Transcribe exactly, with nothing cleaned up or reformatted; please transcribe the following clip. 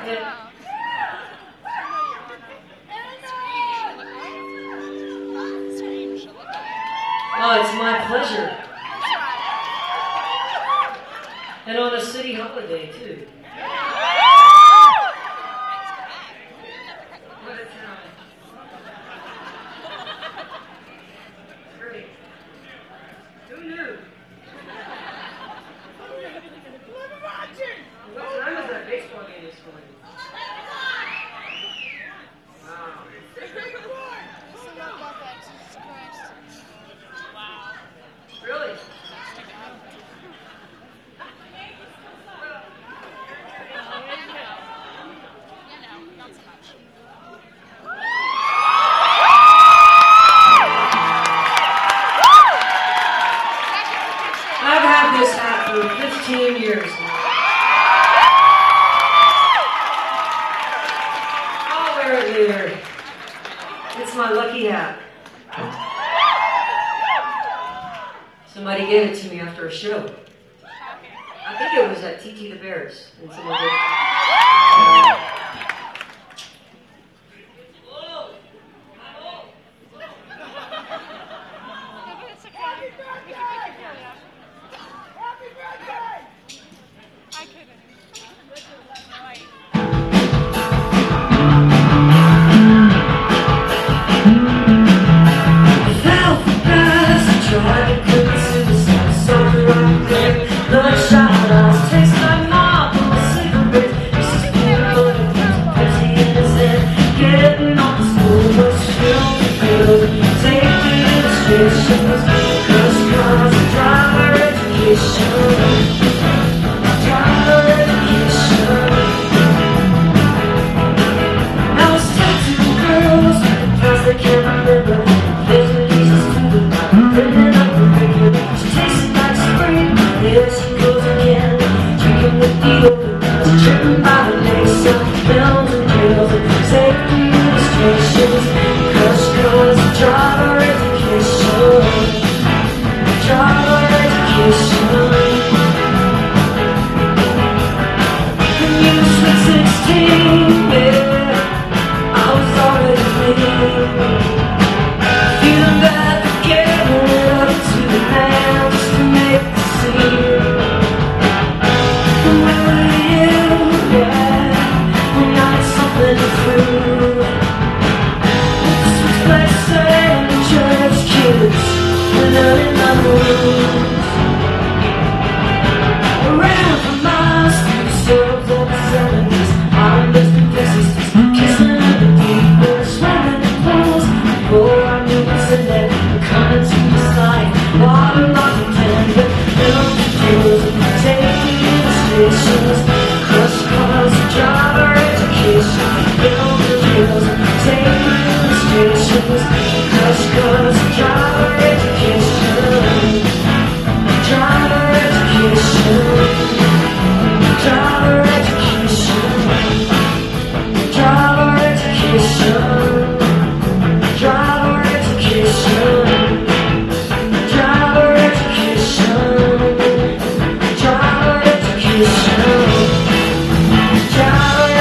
Oh, it's my pleasure. And on a city holiday, too. What a time. Great. Who knew? What time is that baseball game this morning? Wow. Really? I've had this hat for fifteen years now. I'll wear it later. It's my lucky hat. Somebody gave it to me after a show. I think it was at T T the Bears. And someone did. Child